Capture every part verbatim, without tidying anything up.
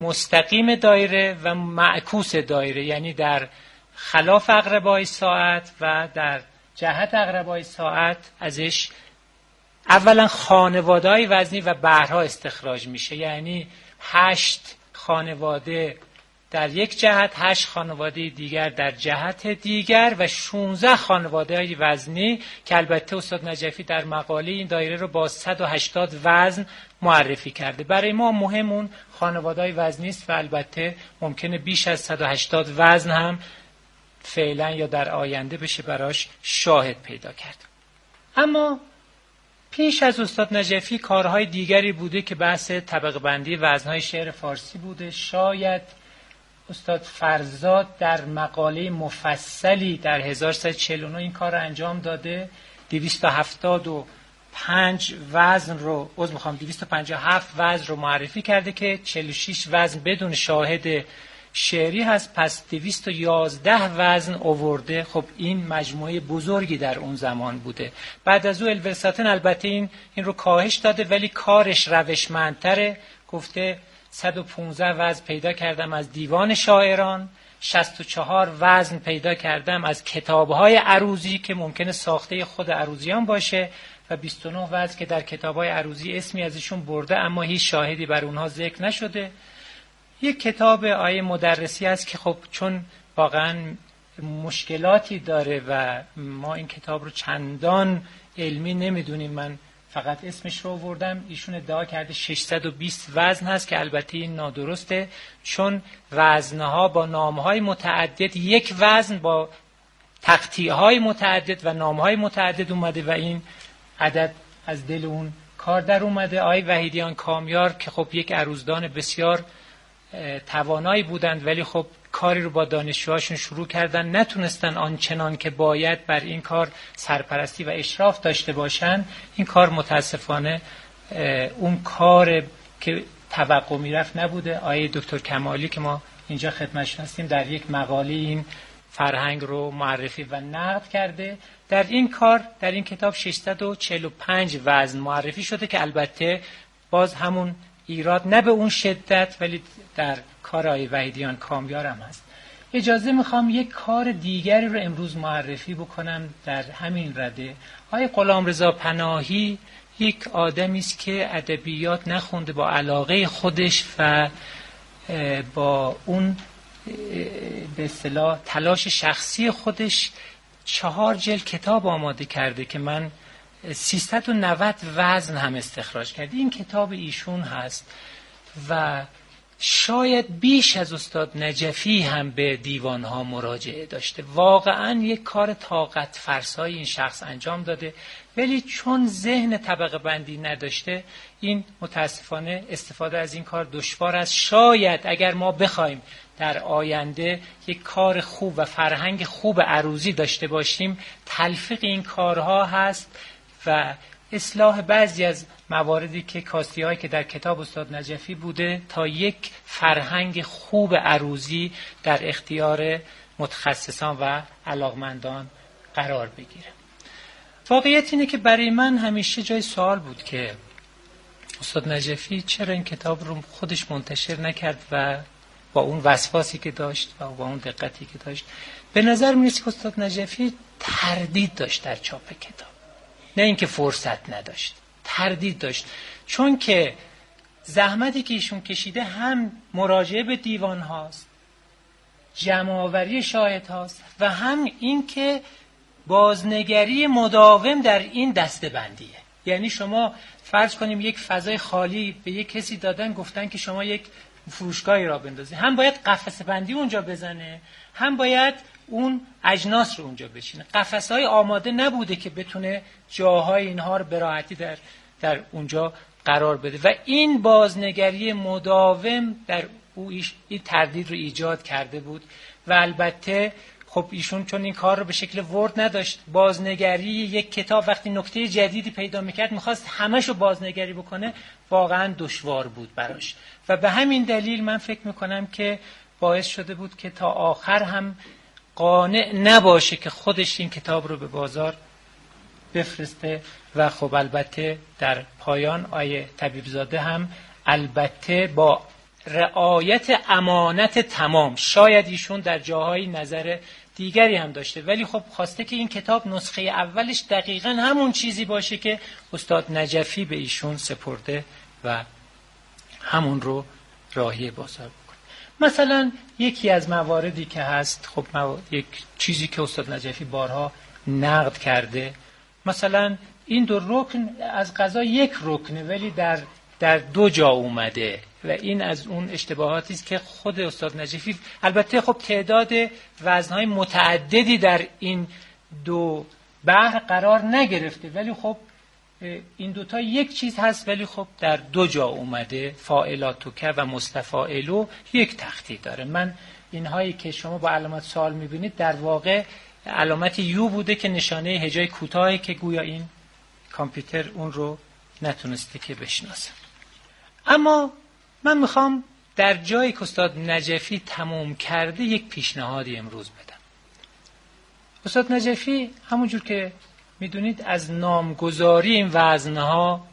مستقیم دایره و معکوس دایره، یعنی در خلاف اقربای ساعت و در جهت اقربای ساعت ازش اولا خانواده‌های وزنی و بحرها استخراج میشه، یعنی هشت خانواده در یک جهت، هشت خانواده دیگر در جهت دیگر و شانزده خانواده وزنی که البته استاد نجفی در مقاله این دایره رو با صد و هشتاد وزن معرفی کرده. برای ما مهم اون خانواده وزنی است و البته ممکنه بیش از صد و هشتاد وزن هم فعلا یا در آینده بشه براش شاهد پیدا کرد. اما پیش از استاد نجفی کارهای دیگری بوده که بحث طبقه بندی وزنهای شعر فارسی بوده. شاید استاد فرزاد در مقاله مفصلی در هزار و سیصد و چهل و نه این کار رو انجام داده. دویست و هفتاد و پنج وزن رو عذر میخوام دویست و پنجاه و هفت وزن رو معرفی کرده که چهل و شش وزن بدون شاهد شعری هست، پس دویست و یازده وزن آورده. خب این مجموعه بزرگی در اون زمان بوده. بعد از او الورساتن البته این این رو کاهش داده ولی کارش روشمندتره. گفته صد و پانزده وزن پیدا کردم از دیوان شاعران، شصت و چهار وزن پیدا کردم از کتاب‌های عروضی که ممکنه ساخته خود عروضیان باشه و بیست و نه وزن که در کتاب‌های عروضی اسمی ازشون برده اما هیچ شاهدی بر اونها ذکر نشده. یک کتاب آیه مدرسی است که خب چون واقعا مشکلاتی داره و ما این کتاب رو چندان علمی نمیدونیم، من فقط اسمش رو آوردم. ایشون ادعا کرده ششصد و بیست وزن هست که البته این نادرسته، چون وزنها با نامهای متعدد، یک وزن با تقطیعهای متعدد و نامهای متعدد اومده و این عدد از دل اون کار در اومده. آقای وحیدیان کامیار که خب یک عروضدان بسیار توانایی بودند ولی خب کاری رو با دانشجوهاشون شروع کردن، نتونستن آنچنان که باید بر این کار سرپرستی و اشراف داشته باشن. این کار متاسفانه اون کار که توقع میرفت نبوده. آیه دکتر کمالی که ما اینجا خدمتش هستیم در یک مقاله این فرهنگ رو معرفی و نقد کرده. در این کار در این کتاب ششصد و چهل و پنج وزن معرفی شده که البته باز همون ایراد نه به اون شدت ولی در کار آقای وحیدیان کامیار هم هست. اجازه میخوام یک کار دیگری رو امروز معرفی بکنم در همین رده. آقای غلامرضا پناهی یک آدمی است که ادبیات نخونده، با علاقه خودش و با اون به اصطلاح تلاش شخصی خودش چهار جلد کتاب آماده کرده که من سیصد و نود وزن هم استخراج کرده. این کتاب ایشون هست و شاید بیش از استاد نجفی هم به دیوانها مراجعه داشته. واقعا یک کار طاقت فرسای این شخص انجام داده ولی چون ذهن طبقه بندی نداشته این متاسفانه استفاده از این کار دشوار است. شاید اگر ما بخوایم در آینده یک کار خوب و فرهنگ خوب عروضی داشته باشیم تلفیق این کارها هست و اصلاح بعضی از مواردی که کاستی‌هایی که در کتاب استاد نجفی بوده تا یک فرهنگ خوب عروضی در اختیار متخصصان و علاقمندان قرار بگیره. واقعیت اینه که برای من همیشه جای سوال بود که استاد نجفی چرا این کتاب رو خودش منتشر نکرد و با اون وسواسی که داشت و با اون دقتی که داشت. به نظر می‌رسید که استاد نجفی تردید داشت در چاپ کتاب، نه اینکه فرصت نداشت، تردید داشت. چون که زحمتی که ایشون کشیده هم مراجعه به دیوان هاست، جمع‌آوری شاهد هاست و هم این که بازنگری مداوم در این دسته‌بندیه. یعنی شما فرض کنیم یک فضای خالی به یک کسی دادن، گفتن که شما یک فروشگاهی را بندازید، هم باید قفسه بندی اونجا بزنه هم باید اون اجناس رو اونجا بچینه. قفسه‌های آماده نبوده که بتونه جاهای اینها رو به راحتی در در اونجا قرار بده و این بازنگری مداوم در او این تردید رو ایجاد کرده بود و البته خب ایشون چون این کار رو به شکل ورد نداشت، بازنگری یک کتاب وقتی نکته جدیدی پیدا میکرد میخواست همش رو بازنگری بکنه، واقعا دشوار بود براش و به همین دلیل من فکر میکنم که باعث شده بود که تا آخر هم قانع نباشه که خودش این کتاب رو به بازار بفرسته و خب البته در پایان آیه طبیبزاده هم البته با رعایت امانت تمام. شاید ایشون در جاهای نظر دیگری هم داشته، ولی خب خواسته که این کتاب نسخه اولش دقیقاً همون چیزی باشه که استاد نجفی به ایشون سپرده و همون رو راهی بازار بکنه. مثلا یکی از مواردی که هست، خب یک چیزی که استاد نجفی بارها نقد کرده، مثلا این دو رکن از قضا یک رکنه ولی در در دو جا اومده و این از اون اشتباهاتی است که خود استاد نجفی، البته خب تعداد وزنهای متعددی در این دو بحر قرار نگرفته، ولی خب این دوتا یک چیز هست ولی خب در دو جا اومده. فاعلاتک و مستفاعلو یک تختی داره. من اینهایی که شما با علامت سوال میبینید در واقع علامت یو بوده که نشانه هجای کوتاهی که گویا این کامپیوتر اون رو نتونسته که بشناسه. اما من میخوام در جایی که استاد نجفی تموم کرده یک پیشنهادی امروز بدم. استاد نجفی همونجور که میدونید از نامگذاری این وزنها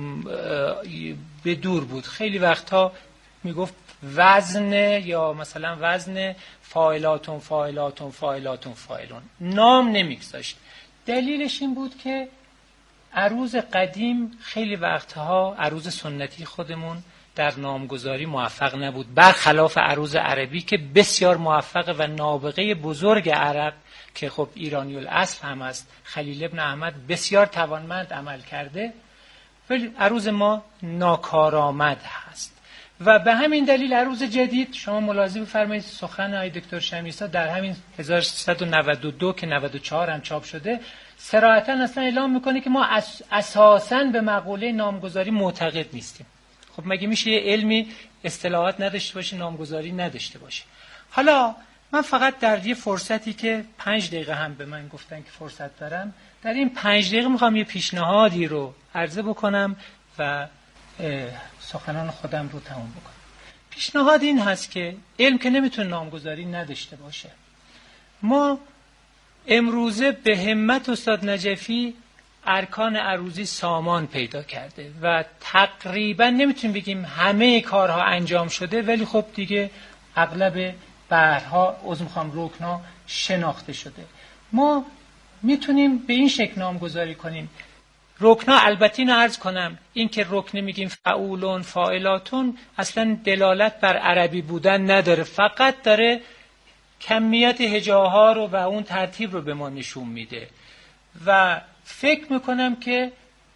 به دور بود. خیلی وقتها میگفت وزن یا مثلا وزن فاعلاتون فاعلاتون فاعلاتون فاعلون، نام نمیگذاشت. دلیلش این بود که عروض قدیم خیلی وقتها عروض سنتی خودمون در نامگذاری موفق نبود، برخلاف عروض عربی که بسیار موفقه و نابغه بزرگ عرب که خب ایرانی الاصل هم است، خلیل ابن احمد بسیار توانمند عمل کرده، ولی عروض ما ناکارآمد هست و به همین دلیل عروض جدید شما ملاحظه بفرمایید سخن آقای دکتر شمیسا در همین هزار و سیصد و نود و دو که نود و چهار هم چاپ شده صراحتاً اصلا اعلام میکنه که ما اساساً به مقوله نامگذاری معتقد نیستیم. خب مگه میشه یه علمی اصطلاحات نداشته باشه نامگذاری نداشته باشه؟ حالا من فقط در یه فرصتی که پنج دقیقه هم به من گفتن که فرصت دارم، در این پنج دقیقه میخوام یه پیشنهادی رو عرضه بکنم و سخنان خودم رو تموم بکنم. پیشنهاد این هست که علم که نمیتونه نامگذاری نداشته باشه. ما امروزه به همت استاد نجفی ارکان عروضی سامان پیدا کرده و تقریبا نمیتونیم بگیم همه کارها انجام شده، ولی خب دیگه اغلب بحرها از میخوام رکنها شناخته شده. ما میتونیم به این شکل نامگذاری کنیم. رکنها البته اینو عرض کنم، این که رکن میگیم فعولون فاعلاتون اصلا دلالت بر عربی بودن نداره، فقط داره کمیت هجاها رو و اون ترتیب رو به ما نشون میده و فکر میکنم که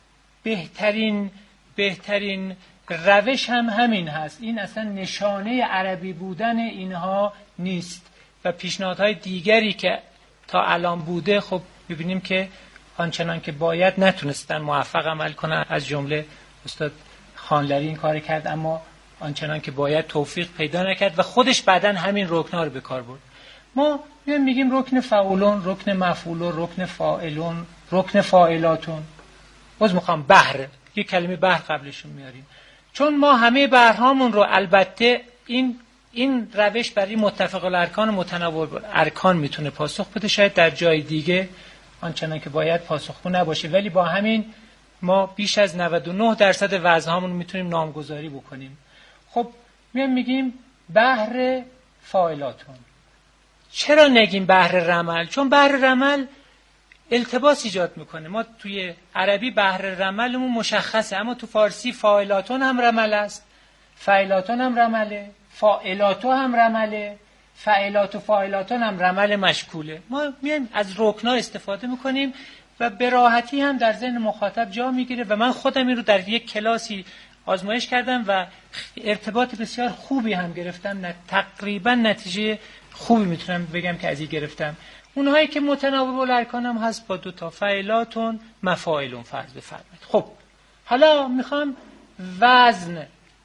بهترین بهترین روش هم همین هست. این اصلا نشانه عربی بودن اینها نیست و پیشنهادهای دیگری که تا الان بوده خب ببینیم که آنچنان که باید نتونستن موفق عمل کنن. از جمله استاد خانلری این کار کرد اما آنچنان که باید توفیق پیدا نکرد و خودش بعدن همین رکن‌ها رو به کار برد. ما میگیم رکن فعولون، رکن مفعولون، رکن فاعلون، رکن فاعلاتون. باز میخوام بحر، یک کلمه بحر قبلشون میاریم، چون ما همه بحرهامون رو البته این این روش برای متفق الارکان و متنوع ارکان میتونه پاسخ بده، شاید در جای دیگه آنچنان که باید پاسخگو نباشه، ولی با همین ما بیش از نود و نه درصد وزنهامون میتونیم نامگذاری بکنیم. خب میام میگیم بحر فاعلاتون. چرا نگیم بحر رمل؟ چون بحر رمل التباس ایجاد میکنه. ما توی عربی بحر رملمون مشخصه، اما تو فارسی فاعلاتون هم رمل است، فاعلاتون هم رمله، فاعلاتو هم رمله، فاعلات و فاعلاتون هم رمل مشکوله. ما میایم از رکنا استفاده میکنیم و به راحتی هم در ذهن مخاطب جا میگیره و من خودم این رو در یک کلاسی آزمایش کردم و ارتباط بسیار خوبی هم گرفتم. تقریبا نتیجه خوبی میتونم بگم که از این گرفتم. اونهایی که متناوب الارکان هم هست با دو تا فاعلاتون مفاعلون فرض بفرمایید. خب حالا میخوام وزن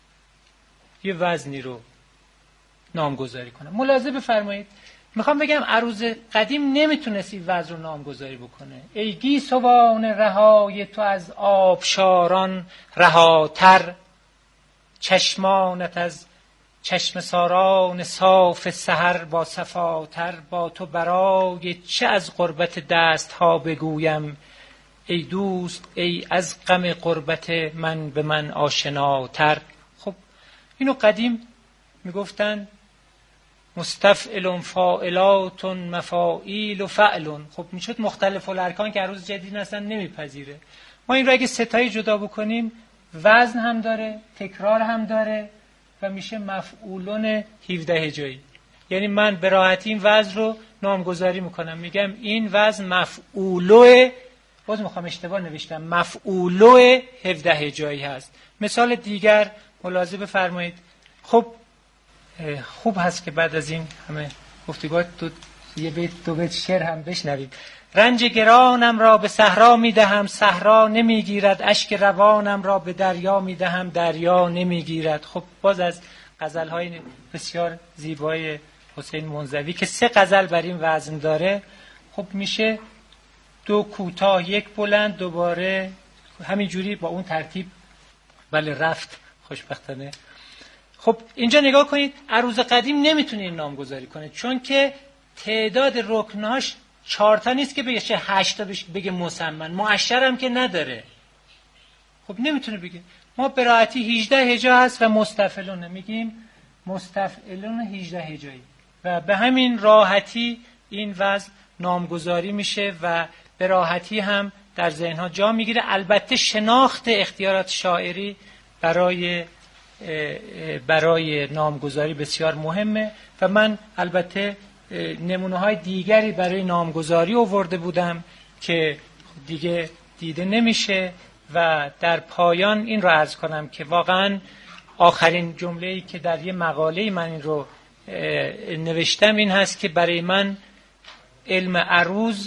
یه وزنی رو نامگذاری کنم. ملاحظه بفرمایید، میخوام بگم عروض قدیم نمیتونستی وزن رو نامگذاری بکنه. ای گیسوان رهای تو از آبشاران رهاتر، چشمانت از چشم ساران صاف سحر با صفاتر، با تو برای چه از غربت دست ها بگویم، ای دوست ای از غم غربت من به من آشناتر. خب اینو قدیم میگفتن مستفعل فاعلات مفاعیل و فعلون. خب میشد مختلف الارکان که عروض جدید اصلا نمیپذیره. ما این رو اگه ستایی جدا بکنیم وزن هم داره، تکرار هم داره و میشه مفعولون هفده هجایی. یعنی من به راحتی این وزن رو نامگذاری میکنم، میگم این وزن مفعولو، باز میخوام اشتباه نوشتم، مفعولو هفده هجایی هست. مثال دیگر ملاحظه بفرمایید. خب خوب هست که بعد از این همه گفتگوات دو یه بیت دو بیت شعر هم بشنویم. رنج گرانم را به صحرا میدهم، صحرا نمیگیرد. اشک روانم را به دریا میدهم، دریا نمیگیرد. خب باز از غزل‌های بسیار زیبای حسین منزوی که سه غزل بر این وزن داره. خب میشه دو کوتاه یک بلند، دوباره همینجوری با اون ترتیب بله رفت خوشبختانه. خب اینجا نگاه کنید، عروض قدیم نمیتونه این نامگذاری کنه چون که تعداد رکناش چهار تا نیست که بگه هشت تا بگه مسمن، مؤشر هم که نداره. خب نمیتونه بگه. ما به راحتی هجده هجا هست و مستفعلون میگیم مستفعلون هجده هجایی و به همین راحتی این وزن نامگذاری میشه و به راحتی هم در ذهنها جا میگیره. البته شناخت اختیارات شاعری برای برای نامگذاری بسیار مهمه و من البته نمونه های دیگری برای نامگذاری آورده بودم که دیگه دیده نمیشه و در پایان این رو عرض کنم که واقعا آخرین جمله‌ای که در یه مقاله من این رو نوشتم این هست که برای من علم عروض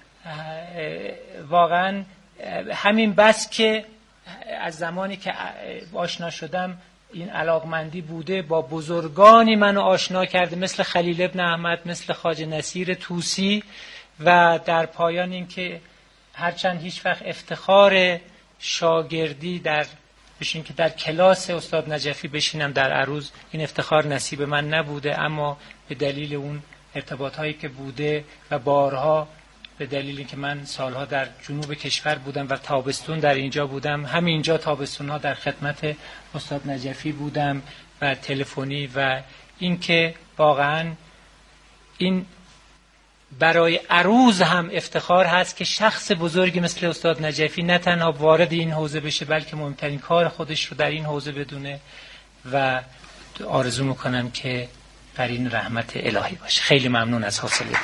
واقعا همین بس که از زمانی که آشنا شدم این علاقمندی بوده، با بزرگانی منو آشنا کرده مثل خلیل ابن احمد، مثل خواجه نصیر طوسی و در پایان این که هرچند هیچ وقت افتخار شاگردی در بشین که در کلاس استاد نجفی بشینم در عروض این افتخار نصیب من نبوده، اما به دلیل اون ارتباط هایی که بوده و بارها به دلیلی که من سالها در جنوب کشور بودم و تابستون در اینجا بودم، همینجا تابستون ها در خدمت استاد نجفی بودم و تلفنی و اینکه واقعا این برای عروض هم افتخار هست که شخص بزرگی مثل استاد نجفی نه تنها وارد این حوزه بشه بلکه مهمترین کار خودش رو در این حوزه بدونه و آرزو میکنم که در این رحمت الهی باشه. خیلی ممنون از حوصله‌تون.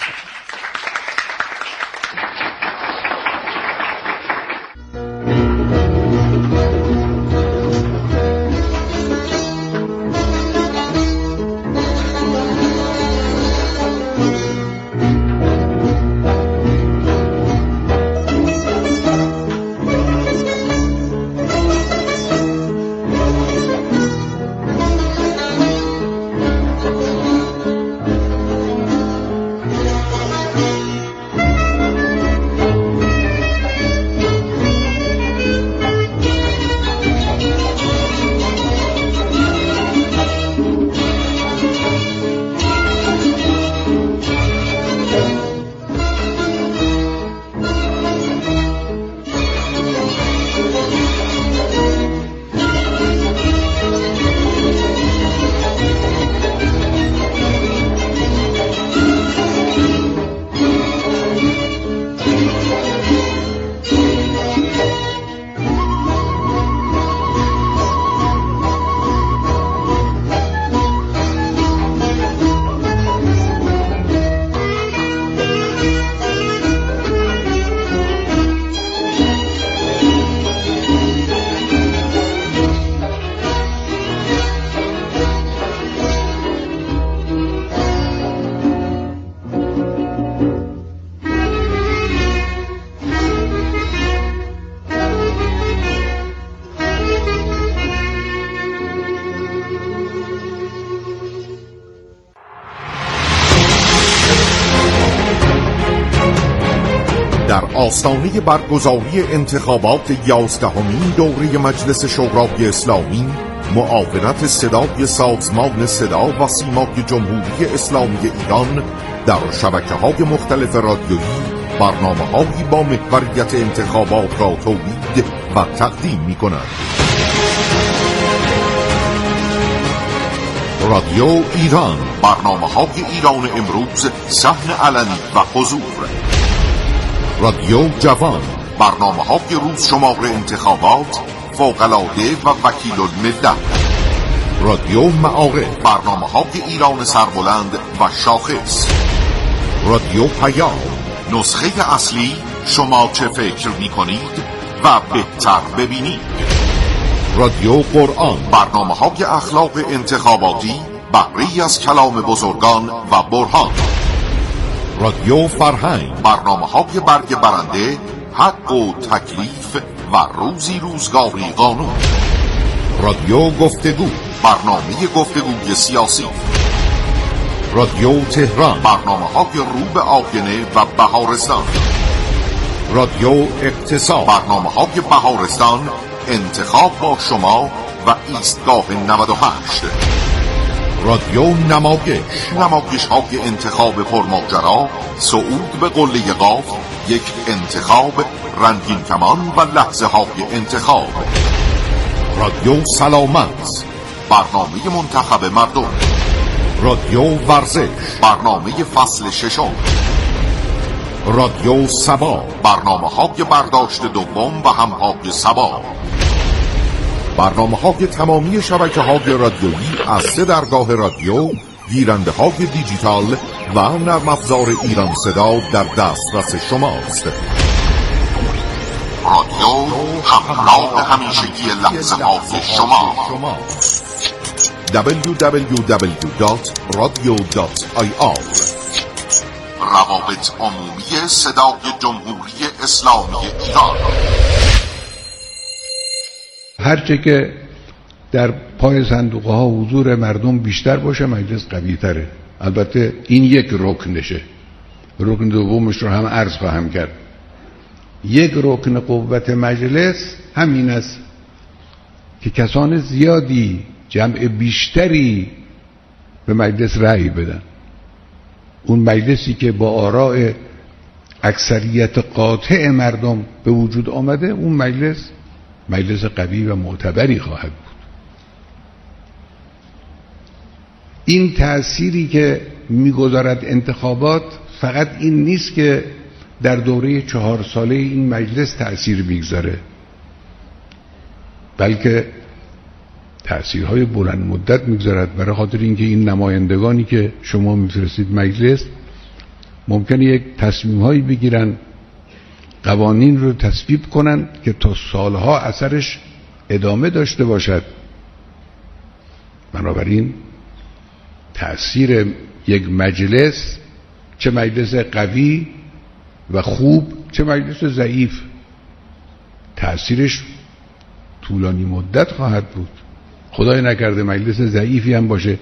آستانه برگزاری انتخابات یازدهمین دوره مجلس شورای اسلامی، معاونت صدای سازمان صدا و سیمای جمهوری اسلامی ایران در شبکه‌های مختلف رادیویی برنامه‌هایی با محوریت انتخابات را تولید و تقدیم می‌کند. رادیو ایران، برنامه‌های ایران امروز، صحن علنی و حضور. رادیو جوان، برنامه‌های روز شمار انتخابات، فوق‌العاده و وکیل الملت. رادیو معارف، برنامه‌های ایران سربلند و شاخص. رادیو پیام، نسخه اصلی شما چه فکر می‌کنید و بهتر ببینید. رادیو قرآن، برنامه‌های اخلاق انتخاباتی، بهره‌ای از کلام بزرگان و برهان. رادیو فرهنگ، برنامه‌های برگ برنده، حق و تکلیف و روزی روزگاری قانون. رادیو گفتگو، برنامه گفتگوی سیاسی. رادیو تهران، برنامه‌های رو به آینه و بهارستان. رادیو اقتصاد، برنامه‌های بهارستان، انتخاب با شما و ایستگاه نود و هشت. رادیو نمایش، نمایش های انتخاب پرماجرا، صعود به قله قاف، یک انتخاب، رنگین کمان و لحظه های انتخاب. رادیو سلامت، برنامه منتخب مردم. رادیو ورزش، برنامه فصل ششم. رادیو سبا، برنامه های برداشت دوم و همهای سبا. برنامه های تمامی شبکه های رادیویی از سه درگاه رادیو، گیرنده های دیجیتال و نرم افزار ایران صدا در دسترس شماست. رادیو همراه همیشگی لحظه های شما. دبلیو دبلیو دبلیو دات رادیو دات آی آر. روابط عمومی صدای جمهوری اسلامی ایران. هرچه که در پای صندوق ها حضور مردم بیشتر باشه مجلس قوی تره. البته این یک رکنشه. رکن دومش رو هم عرض خواهم کرد. یک رکن قوت مجلس همین است که کسان زیادی، جمع بیشتری به مجلس رأی بدن. اون مجلسی که با آراء اکثریت قاطع مردم به وجود آمده، اون مجلس مجلس قوی و معتبری خواهد بود. این تأثیری که میگذارد انتخابات فقط این نیست که در دوره چهار ساله این مجلس تأثیر میگذاره، بلکه تأثیرهای بلند مدت میگذارد، برای خاطر اینکه این نمایندگانی که شما میفرستید مجلس ممکنه یک تصمیم‌هایی بگیرن، قوانین رو تصویب کنن که تا سالها اثرش ادامه داشته باشد. بنابراین تأثیر یک مجلس، چه مجلس قوی و خوب چه مجلس ضعیف، تأثیرش طولانی مدت خواهد بود. خدای نکرده مجلس ضعیفی هم باشه،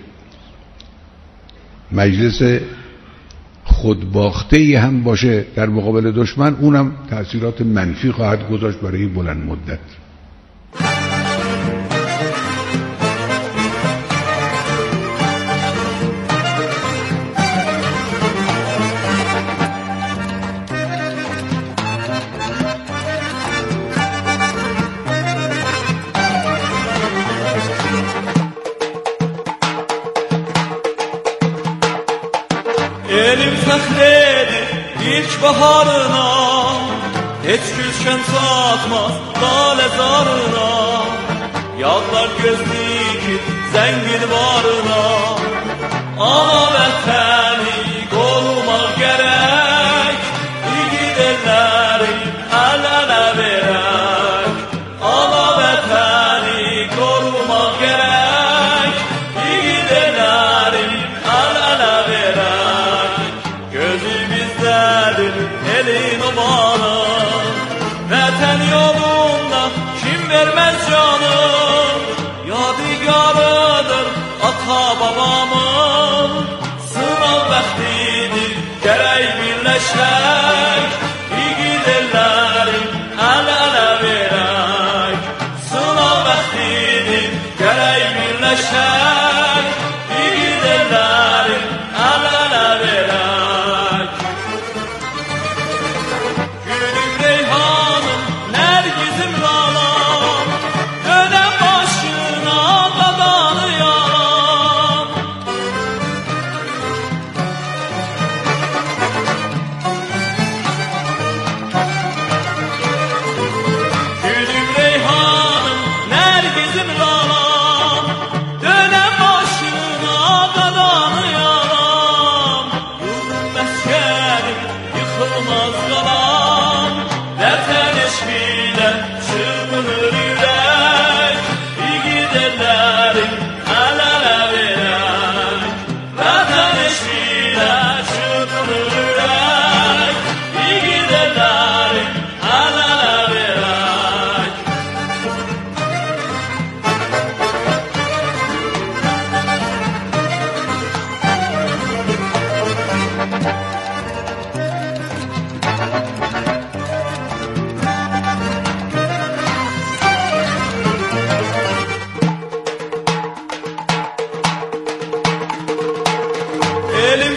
مجلس خودباخته‌ای هم باشه در مقابل دشمن، اونم تأثیرات منفی خواهد گذاشت برای بلند مدت. Elim fəxrədir ilk baharına, heç gülşən satmaz lalə zarına. Yadlar göz dikir zəngin varına, ana vətəni qorumaq gərək, igid elləri əl-ələ verək. Ana vətəni qorumaq gərək, igid elləri əl-ələ verək. Gözümüzdədir elin omanı, vətən yolunda kim verməz canı. Yadigarıdır ata babamın, sınav bəxtidir gərək birləşək. İgid ellərin əl-ələ verək, sınav bəxtidir gərək birləşək. İgid ellərin əl-ələ verək. Gülüm reyhanım, nərgizim lalam, dönəm başına dadanı yaram.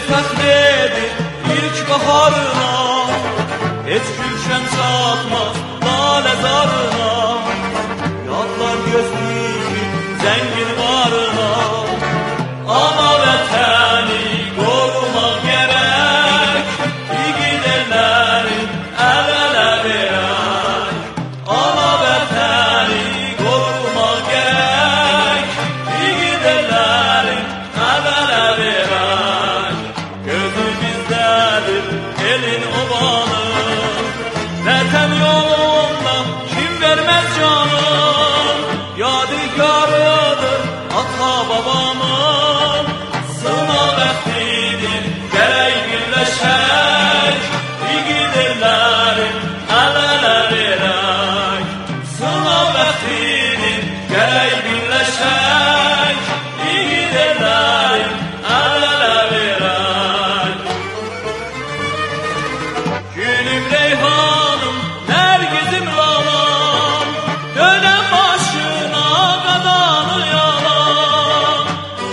fəxr ilk baharına, heç gülşən çatmaz lalə zarına, yadlar gözləyir zəngin varına, ana vətəni qorumaq gərək, igid ellərin əl-ələ verək, ana vətəni qorumaq gərək, igid ellərin əl-ələ verək, gözü bizdədir elin obanı, vətən yolunda kim verməz canım, yadigarıdır ata babamın, sınav vaxtidir gərək birləşək, igid ellərin əl-ələ verək, sınav vaxtidir gərək birləşək, igid ellərin əl-ələ verək. Gülüm reyhanım, nərgizim lalam, dönəm başına qadanı yalam.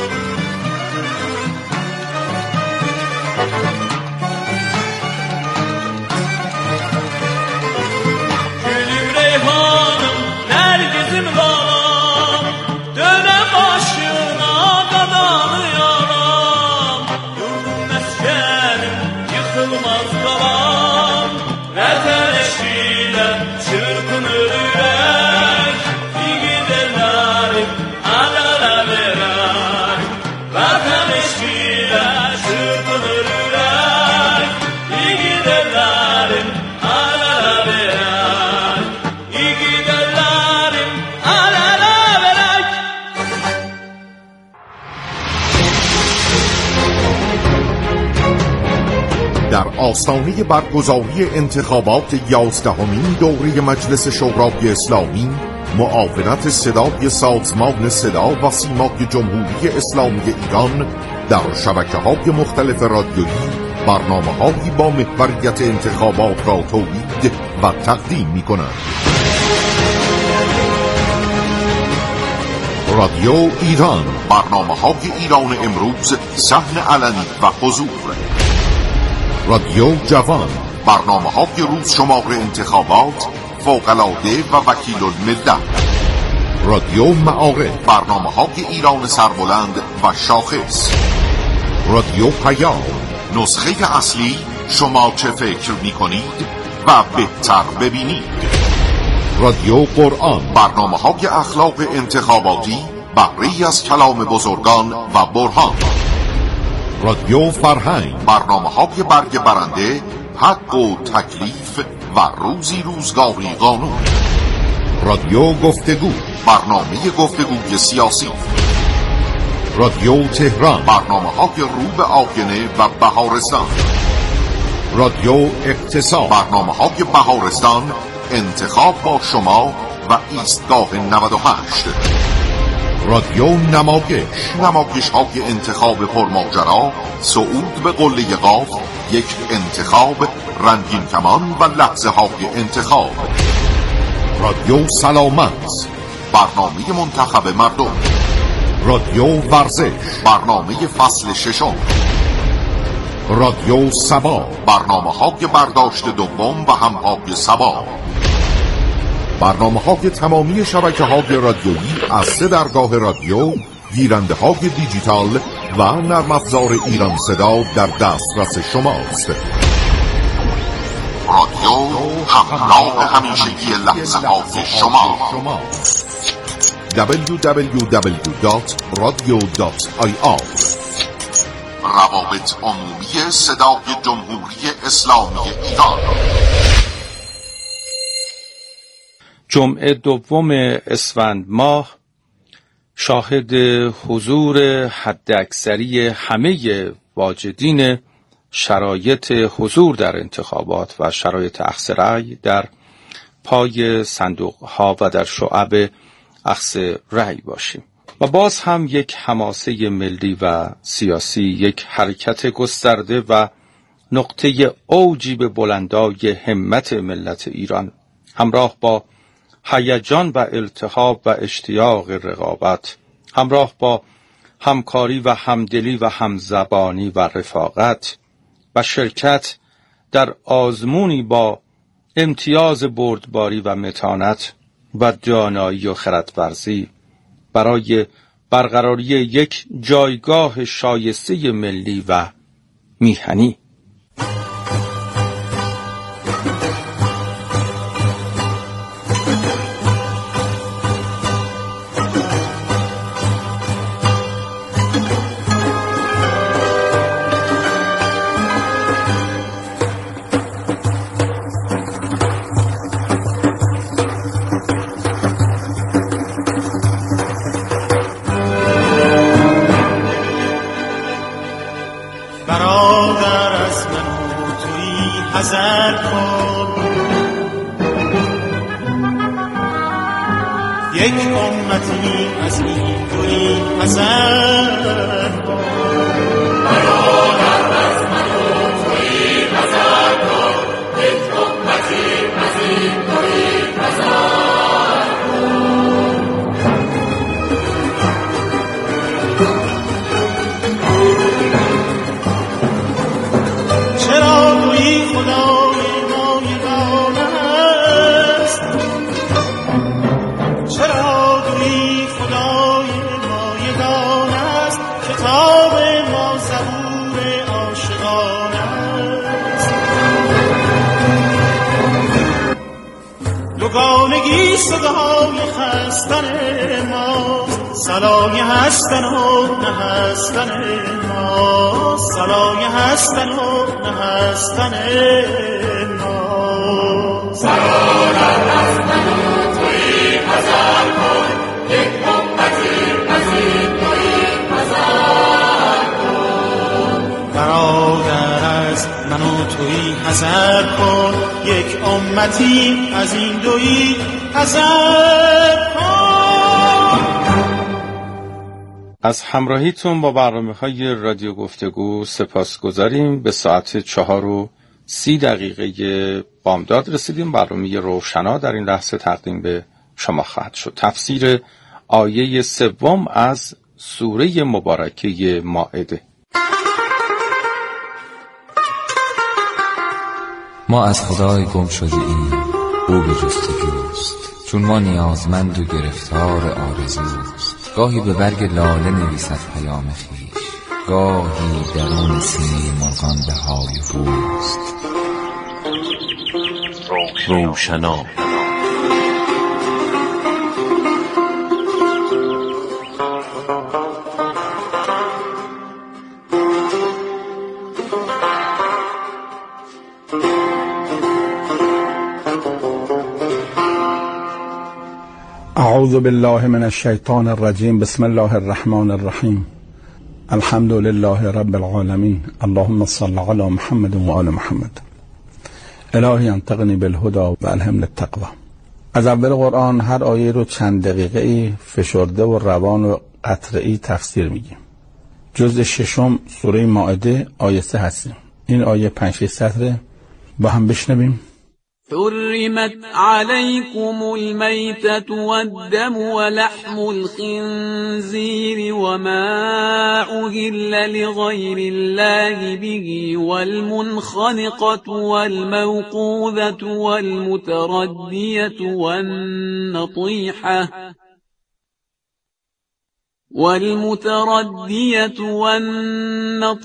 Gülüm reyhanım, nərgizim lalam, dönəm başına qadanı yalam. Yurdum məskənim, yıxılmaz qalam, vətən eşqilə çırpınır ürək, igid ellərim əl-ələ verək, vətən eşqilə çırpınır ürək, igid ellərim əl-ələ verək, igid ellərim əl-ələ verək. در آستانه برگزاری انتخابات یازدهمین دوره مجلس شورای اسلامی، معاونت صدای سازمان صدا و سیمای جمهوری اسلامی ایران در شبکه‌های مختلف رادیویی برنامه‌هایی با محوریت انتخابات را تولید و تقدیم می‌کند. رادیو ایران، برنامه‌های ایران امروز، صحن علنی و حضور. رادیو جوان، برنامه‌های روز شمار انتخابات، فوق‌العاده و وکیل الملت. رادیو معارف، برنامه‌های ایران سربلند و شاخص. رادیو پیام، نسخه اصلی شما چه فکر می‌کنید و بهتر ببینید. رادیو قرآن، برنامه‌های اخلاق انتخاباتی، بهره‌ای از کلام بزرگان و برهان. رادیو فرهنگ، برنامه‌های برگ برنده، حق و تکلیف و روزی روزگاری قانون. رادیو گفتگو، برنامه گفتگوی سیاسی. رادیو تهران، برنامه‌های رو به آینه و بهارستان. رادیو اقتصاد، برنامه‌های بهارستان، انتخاب با شما و ایستگاه نود و هشت. رادیو نمایش، نمایش های انتخاب پرماجرا، صعود به قله قاف، یک انتخاب، رنگین کمان و لحظه های انتخاب. رادیو سلامت، برنامه منتخب مردم. رادیو ورزش، برنامه فصل ششم. رادیو سبا، برنامه های برداشت دوم و همهای سبا. برنامه های تمامی شبکه های رادیویی از سه درگاه رادیو، گیرنده های دیجیتال و نرم افزار ایران صدا در دسترس شماست. رادیو همراه همیشگی لحظه های شما. دبلیو دبلیو دبلیو دات رادیو دات آی آر. روابط عمومی صدای جمهوری اسلامی ایران. جمعه دوم اسفند ماه شاهد حضور حداکثری همه واجدین شرایط حضور در انتخابات و شرایط اخذ رأی در پای صندوق ها و در شعب اخذ رأی باشیم و باز هم یک حماسه ملی و سیاسی، یک حرکت گسترده و نقطه اوجی به بلندای همت ملت ایران همراه با هیجان و التهاب و اشتیاق رقابت، همراه با همکاری و همدلی و همزبانی و رفاقت و شرکت در آزمونی با امتیاز بردباری و متانت و دانایی و خردورزی برای برقراری یک جایگاه شایسته ملی و میهنی. یک امتی از این دوی حذر کن، برادر از من و تویی حذر کن، یک امتی از این دوی حذر کن. چرا دویی خدای ما یگان است، چرا دویی خدای ما یگان است، کتاب ما زبور عاشقان است. دوگانگی صدای خستن ما، صلای هستن و نهستن ما، صلای هستن و نهستن ما. برادر از من و تویی حذر کن، یک امتی از این دویی حذر کن. برادر از من و تویی حذر کن، یک امتی از این دویی حذر کن. از همراهیتون با برنامه‌های رادیو گفتگو سپاسگزاریم. به ساعت چهار و سی دقیقه بامداد رسیدیم. برنامه روشنا در این لحظه تقدیم به شما خواهد شد. تفسیر آیه سوم از سوره مبارکه مائده. ما از خدای گم شده ایم، او به جستجوست، چون ما نیازمند و گرفتار آرزوست. گاهی به برگ لاله نویسد پیام خویش، گاهی درون سینه مرغان به های هوست. روشنا اعوذ بالله من الشیطان الرجیم. بسم الله الرحمن الرحیم. الحمد لله رب العالمین. اللهم صل علی محمد و آل محمد. الهی انطقنی بالهدى و الهمنی التقوی. از اول قرآن هر آیه رو چند دقیقه ای فشرده و روان و قطره ای تفسیر میگیم. جزء ششم سوره مائده آیه سه هستیم. این آیه پنج شش سطره با هم بشنویم. حرمت عليكم الميتة والدم ولحم الخنزير وما أهل لغير الله به والمنخنقة والموقوذة والمتردية والنطيحة والمتردية والنطيحة